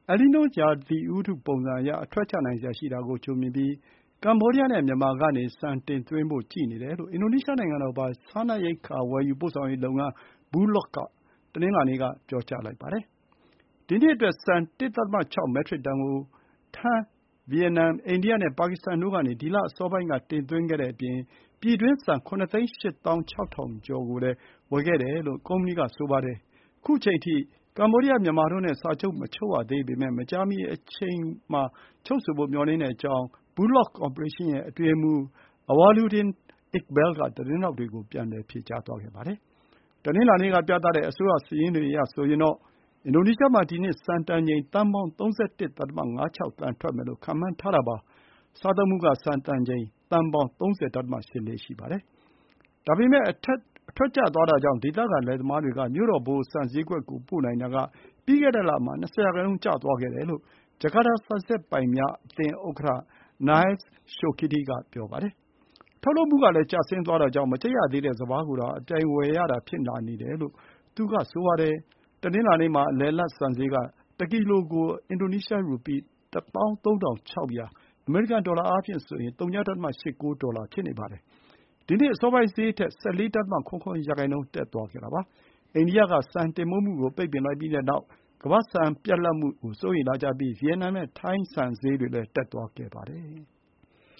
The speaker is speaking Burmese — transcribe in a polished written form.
အယ်လ်နီနိုရာသီဥတုပုံစံအရ အထွက်ချနိုင်စရာရှိတာကိုကြိုမြင်ပြီး ကမ္ဘောဒီးယားနဲ့မြန်မာကနေ ဆန်တင်သွင်းဖို့ကြည့်နေတယ်လို့ အင်ဒိုနီးရှားနိုင်ငံတော်ပိုင် စားနပ်ရိက္ခာဝယ်ယူပို့ဆောင်ရေးလုပ်ငန်း Bulog က တနင်္လာနေ့က ပြောပါတယ်။ ဒီနှစ်အတွက် ဆန် ၁.၆ မက်ထရစ်တန်ကို ထိုင်း၊ ဗီယက်နမ်၊ အိန္ဒိယနဲ့ ပါကစ္စတန်တို့ကနေ ဒီလအစောပိုင်းက တင်သွင်းခဲ့တဲ့အပြင် ပြည်တွင်းဆန် ၇၈၆,၀၀၀ ကျော်ကိုလည်း ဝယ်ခဲ့တယ်လို့ ကုမ္ပဏီက ဆိုပါတယ်။ ခုချိန်ထိ ကမ္ဘောဒီးယား၊ မြန်မာတို့နဲ့ စာချုပ်မချုပ်ရသေးပေမဲ့ မကြာမီအချိန်မှာ ချုပ်ဆိုဖို့ မျှော်လင့်ကြောင်း Bulog ကော်ပိုရေးရှင်းရဲ့ အတွင်းရေးမှူး Awaluddin Iqbal က သတင်းထောက်တွေကို ပြန်လည် ဖြေကြားသွားပါတယ်။ တနင်္လာနေ့ကပြသတဲ့ အစိုးရစာရင်းတွေအရဆိုရင်တော့ အင်ဒိုနီးရှားမှာ ဒီနှစ် ဆန်တန်ချိန် သန်းပေါင်း ၃၁.၅၆ သန်းထွက်မယ်လို့ ခန့်မှန်းထားတာပါ။ စားသုံးမှုက ဆန်တန်ချိန် သန်းပေါင်း ၃၀.၈၄ ရှိပါတယ်။ ဒါပေမဲ့ အထွက်ကျသွားတာကြောင့် ဒေသခံလယ်သမားတွေက မြို့တော် ဗဟိုဆန်ဈေးကွက်ကို ပို့နိုင်တာက ပြီးခဲ့တဲ့လမှာ ၂၀ ရာနှုန်း ကျသွားခဲ့တယ်လို့ ဂျကာတာ ဆန်စက်ပိုင်များအသင်း ဥက္ကဋ္ဌ Nilde Sokity က ပြောပါတယ်။ ထုတ်လုပ်မှုကလည်း ကျဆင်းသွားတာကြောင့် မကြက်ရသေးတဲ့စပါးကိုတောင် အပြိုင်ဝယ်ရတာဖြစ်လာနေတယ်လို့ သူက ဆိုပါတယ်။ တနင်္လာနေ့မှာ အလယ်အလတ်ဆန်ဈေးက တကီလိုကို အင်ဒိုနီးရှားရူပီး ၁၃,၆၀၀ အမေရိကန်ဒေါ်လာအားဖြင့် ဝ.၈၉ ဒေါ်လာ ဖြစ်နေပါတယ်။ ဒီနှစ် အစောပိုင်းဈေးထက် ၁၄.၇၇ ရာနှုန်း တက်သွားခဲ့တာပါ။ အိန္ဒိယက ဆန်တင်ပို့မှုကို ပိတ်ပင်လိုက်ပြီးတဲ့နောက် ကမ္ဘာ့ဆန်ပြတ်လပ်မှုကို စိုးရိမ်လာကြပြီး ဗီယက်နမ်နဲ့ ထိုင်းဆန်ဈေးတွေလည်း တက်သွားခဲ့ပါတယ်။